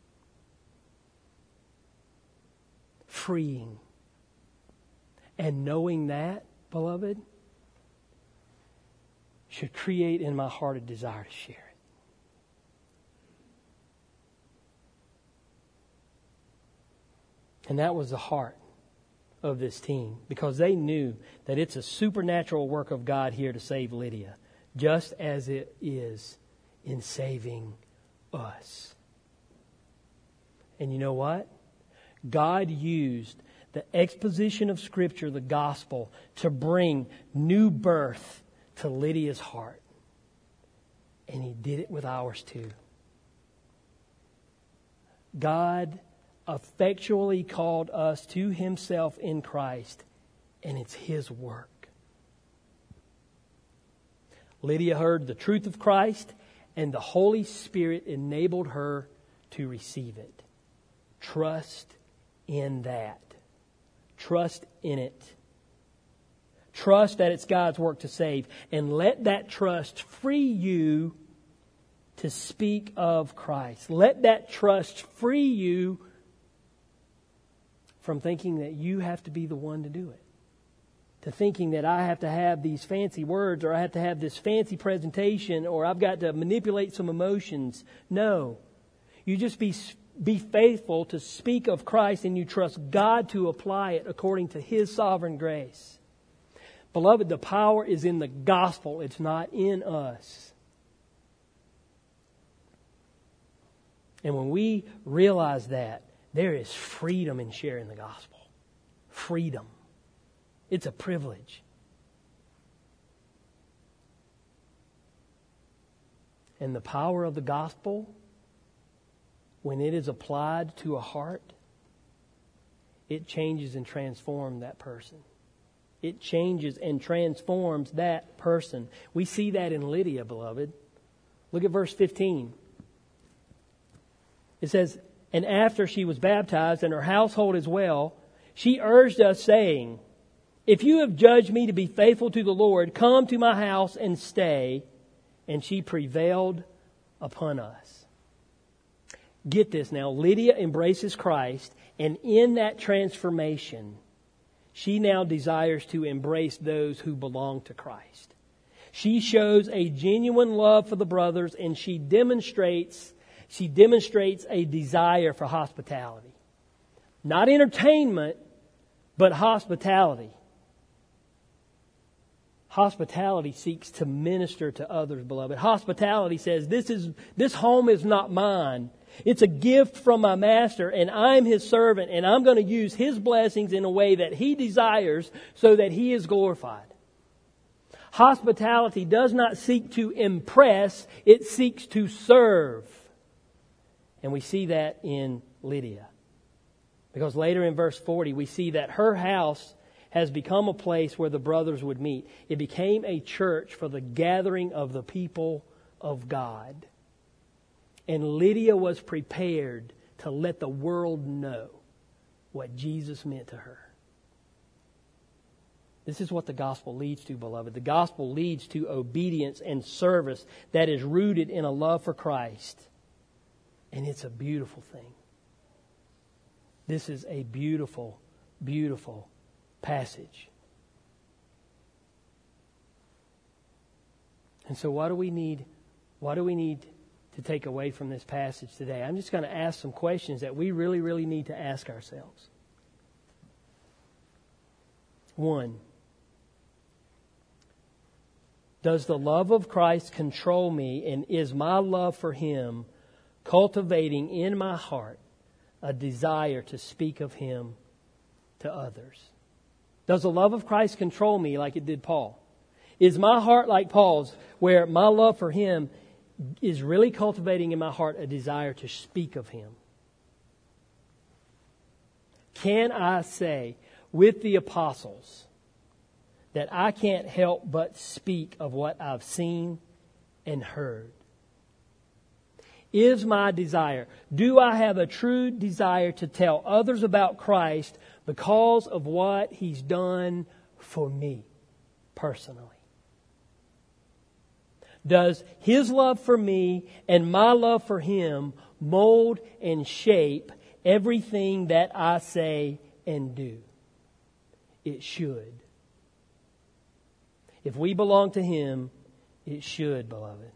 Freeing. And knowing that, beloved, should create in my heart a desire to share it. And that was the heart of this team, because they knew that it's a supernatural work of God here to save Lydia, just as it is in saving us. And you know what? God used the exposition of Scripture, the gospel, to bring new birth to Lydia's heart. And He did it with ours too. God effectually called us to Himself in Christ, and it's His work. Lydia heard the truth of Christ, and the Holy Spirit enabled her to receive it. Trust in that. Trust in it. Trust that it's God's work to save. And let that trust free you to speak of Christ. Let that trust free you from thinking that you have to be the one to do it. To thinking that I have to have these fancy words, or I have to have this fancy presentation, or I've got to manipulate some emotions. No. You just be be faithful to speak of Christ, and you trust God to apply it according to His sovereign grace. Beloved, the power is in the gospel. It's not in us. And when we realize that, there is freedom in sharing the gospel. Freedom. It's a privilege. And the power of the gospel, when it is applied to a heart, it changes and transforms that person. It changes and transforms that person. We see that in Lydia, beloved. Look at verse fifteen. It says, "And after she was baptized and her household as well, she urged us, saying, 'If you have judged me to be faithful to the Lord, come to my house and stay.' And she prevailed upon us." Get this now. Lydia embraces Christ, and in that transformation, she now desires to embrace those who belong to Christ. She shows a genuine love for the brothers, and she demonstrates, she demonstrates a desire for hospitality. Not entertainment, but hospitality. Hospitality seeks to minister to others, beloved. Hospitality says, this is this home is not mine. It's a gift from my master, and I'm his servant, and I'm going to use his blessings in a way that he desires so that he is glorified. Hospitality does not seek to impress, it seeks to serve. And we see that in Lydia. Because later in verse forty, we see that her house has become a place where the brothers would meet. It became a church for the gathering of the people of God. And Lydia was prepared to let the world know what Jesus meant to her. This is what the gospel leads to, beloved. The gospel leads to obedience and service that is rooted in a love for Christ. And it's a beautiful thing. This is a beautiful, beautiful passage. And so what do we need? What do we need to take away from this passage today? I'm just going to ask some questions that we really, really need to ask ourselves. One, does the love of Christ control me, and is my love for Him cultivating in my heart a desire to speak of Him to others? Does the love of Christ control me like it did Paul? Is my heart like Paul's, where my love for Him is really cultivating in my heart a desire to speak of Him? Can I say with the apostles that I can't help but speak of what I've seen and heard? Is my desire, do I have a true desire to tell others about Christ because of what He's done for me personally? Does His love for me and my love for Him mold and shape everything that I say and do? It should. If we belong to Him, it should, beloved.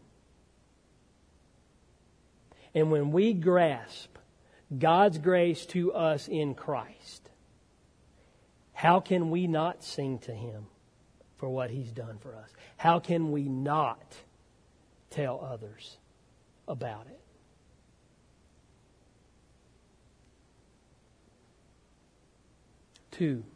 And when we grasp God's grace to us in Christ, how can we not sing to Him for what He's done for us? How can we not tell others about it? Two,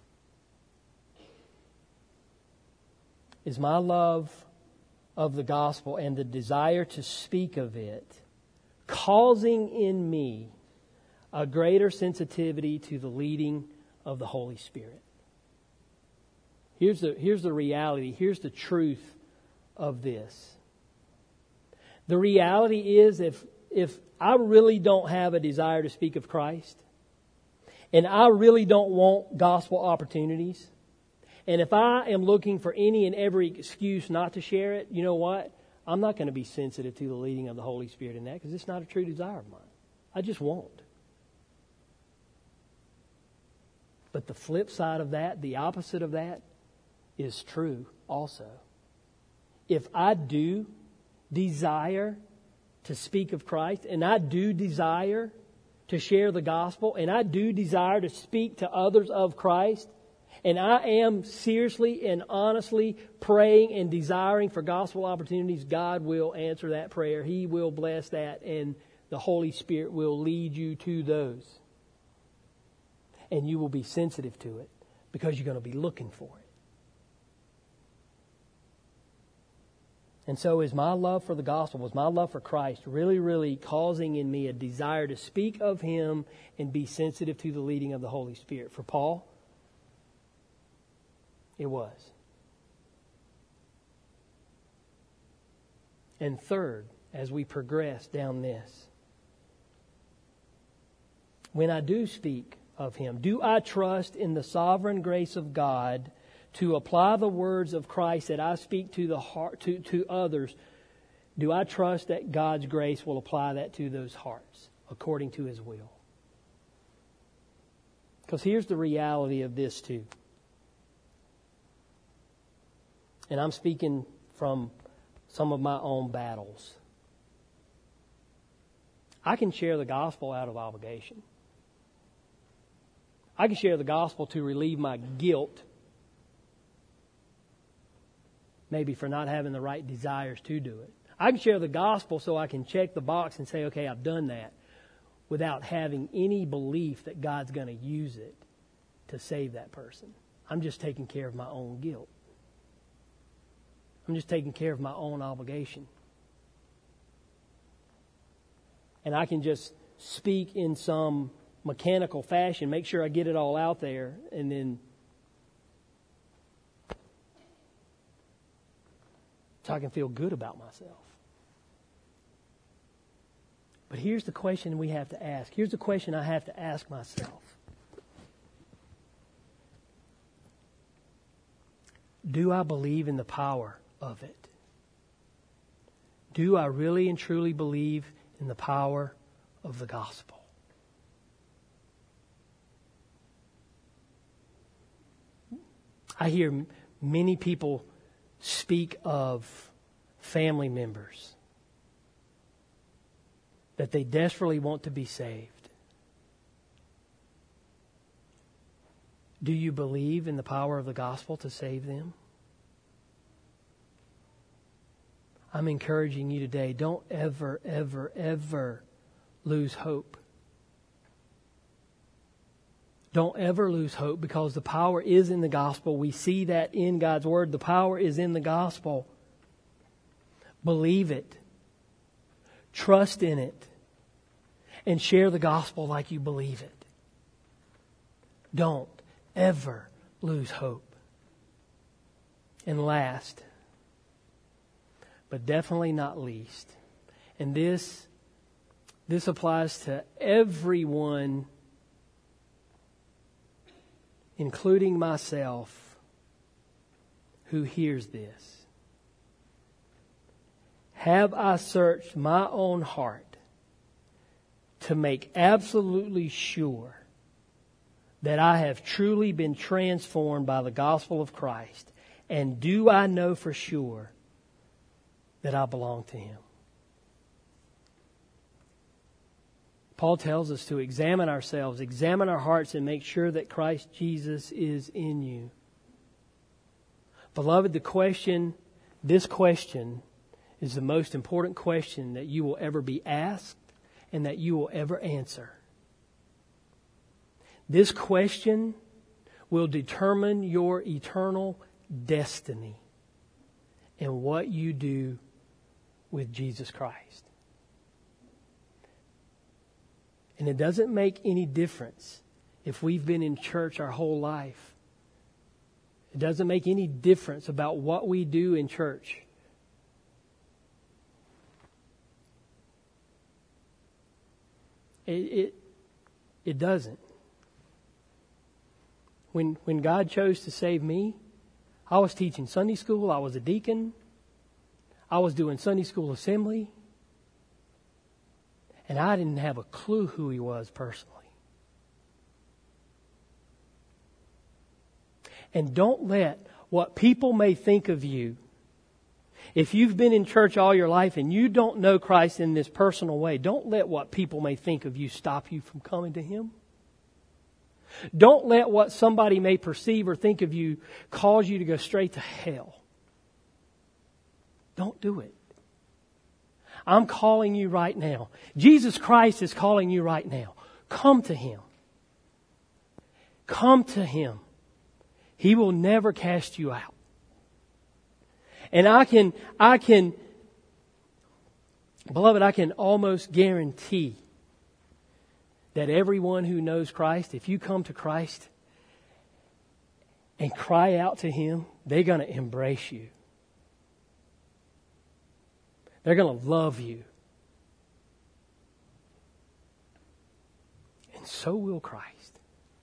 is my love of the gospel and the desire to speak of it causing in me a greater sensitivity to the leading of the Holy Spirit? Here's the, here's the reality. Here's the truth of this. The reality is if, if I really don't have a desire to speak of Christ, and I really don't want gospel opportunities, and if I am looking for any and every excuse not to share it, you know what? I'm not going to be sensitive to the leading of the Holy Spirit in that, because it's not a true desire of mine. I just won't. But the flip side of that, the opposite of that, is true also. If I do desire to speak of Christ, and I do desire to share the gospel, and I do desire to speak to others of Christ, and I am seriously and honestly praying and desiring for gospel opportunities, God will answer that prayer. He will bless that, and the Holy Spirit will lead you to those. And you will be sensitive to it because you're going to be looking for it. And so is my love for the gospel, was my love for Christ really, really causing in me a desire to speak of Him and be sensitive to the leading of the Holy Spirit? For Paul, it was. And third, as we progress down this, when I do speak of Him, do I trust in the sovereign grace of God to apply the words of Christ that I speak to the heart to, to others? Do I trust that God's grace will apply that to those hearts according to His will? Because here's the reality of this too. And I'm speaking from some of my own battles. I can share the gospel out of obligation. I can share the gospel to relieve my guilt, maybe for not having the right desires to do it. I can share the gospel so I can check the box and say, okay, I've done that, without having any belief that God's going to use it to save that person. I'm just taking care of my own guilt. I'm just taking care of my own obligation. And I can just speak in some mechanical fashion, make sure I get it all out there, and then so I can feel good about myself. But here's the question we have to ask. Here's the question I have to ask myself. Do I believe in the power of it? Do I really and truly believe in the power of the gospel? I hear many people speak of family members that they desperately want to be saved. Do you believe in the power of the gospel to save them? I'm encouraging you today, don't ever, ever, ever lose hope. Don't ever lose hope, because the power is in the gospel. We see that in God's Word. The power is in the gospel. Believe it. Trust in it. And share the gospel like you believe it. Don't ever lose hope. And last, but definitely not least, and this, this applies to everyone, including myself, who hears this. Have I searched my own heart to make absolutely sure that I have truly been transformed by the gospel of Christ? And do I know for sure that I belong to Him? Paul tells us to examine ourselves, examine our hearts, and make sure that Christ Jesus is in you. Beloved, the question, this question, is the most important question that you will ever be asked and that you will ever answer. This question will determine your eternal destiny and what you do with Jesus Christ. And it doesn't make any difference if we've been in church our whole life. It doesn't make any difference about what we do in church. It, it, it doesn't. When, when God chose to save me, I was teaching Sunday school. I was a deacon. I was doing Sunday school assembly. And I didn't have a clue who He was personally. And don't let what people may think of you, if you've been in church all your life and you don't know Christ in this personal way, don't let what people may think of you stop you from coming to Him. Don't let what somebody may perceive or think of you cause you to go straight to hell. Don't do it. I'm calling you right now. Jesus Christ is calling you right now. Come to Him. Come to Him. He will never cast you out. And I can, I can, beloved, I can almost guarantee that everyone who knows Christ, if you come to Christ and cry out to Him, they're going to embrace you. They're going to love you. And so will Christ.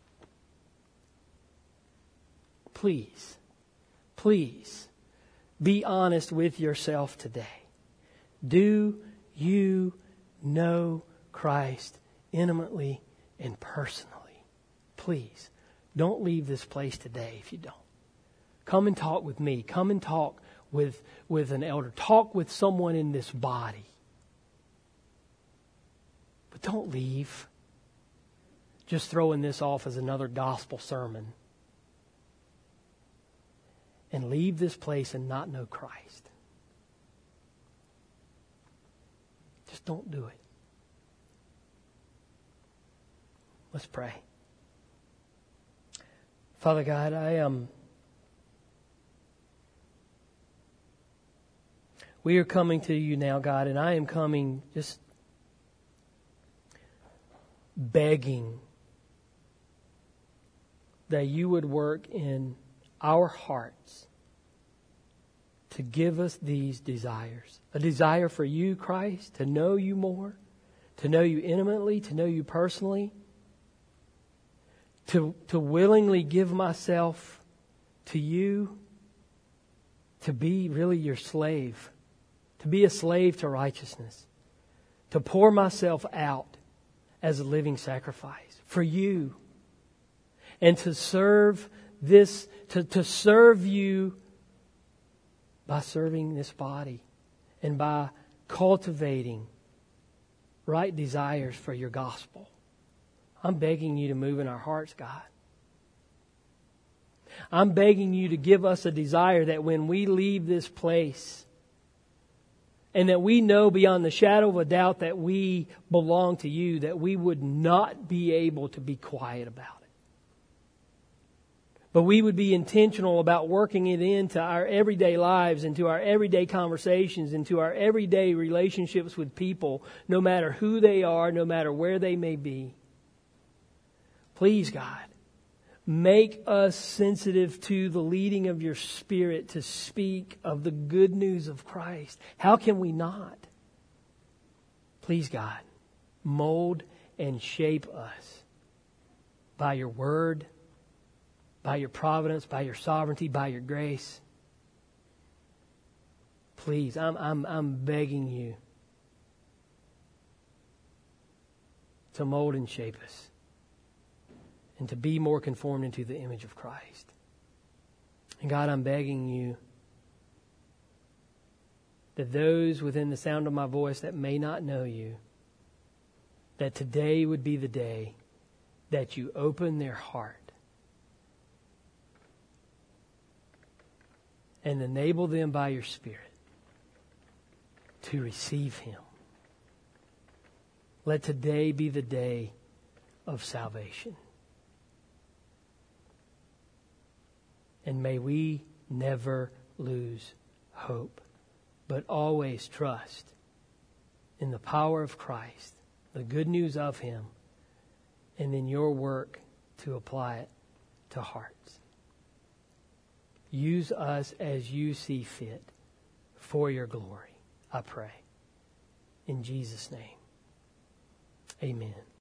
Please, please be honest with yourself today. Do you know Christ intimately and personally? Please, don't leave this place today if you don't. Come and talk with me. Come and talk with, with an elder. Talk with someone in this body. But don't leave just throwing this off as another gospel sermon. And leave this place and not know Christ. Just don't do it. Let's pray. Father God, I am. Um, we are coming to you now, God, and I am coming just begging that you would work in our hearts to give us these desires. A desire for you, Christ, to know you more, to know you intimately, to know you personally, to, to willingly give myself to you, to be really your slave, to be a slave to righteousness, to pour myself out as a living sacrifice for you, and to serve this, to, to serve you by serving this body and by cultivating right desires for your gospel. I'm begging you to move in our hearts, God. I'm begging you to give us a desire that when we leave this place and that we know beyond the shadow of a doubt that we belong to you, that we would not be able to be quiet about it. But we would be intentional about working it into our everyday lives, into our everyday conversations, into our everyday relationships with people, no matter who they are, no matter where they may be. Please, God, make us sensitive to the leading of your Spirit to speak of the good news of Christ. How can we not? Please, God, mold and shape us by your word, by your providence, by your sovereignty, by your grace. Please, I'm, I'm, I'm begging you to mold and shape us and to be more conformed into the image of Christ. And God, I'm begging you that those within the sound of my voice that may not know you, that today would be the day that you open their heart and enable them by your Spirit to receive Him. Let today be the day of salvation. And may we never lose hope, but always trust in the power of Christ, the good news of Him, and in your work to apply it to hearts. Use us as you see fit for your glory, I pray. In Jesus' name, amen.